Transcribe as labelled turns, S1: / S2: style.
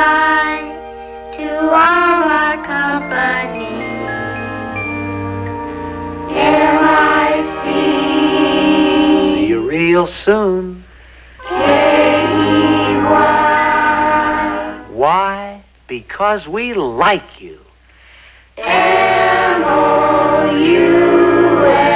S1: goodbye to all our company. M-I-C.
S2: See you real soon.
S1: K-E-Y.
S2: Why? Because we like you.
S1: M-O-U-S.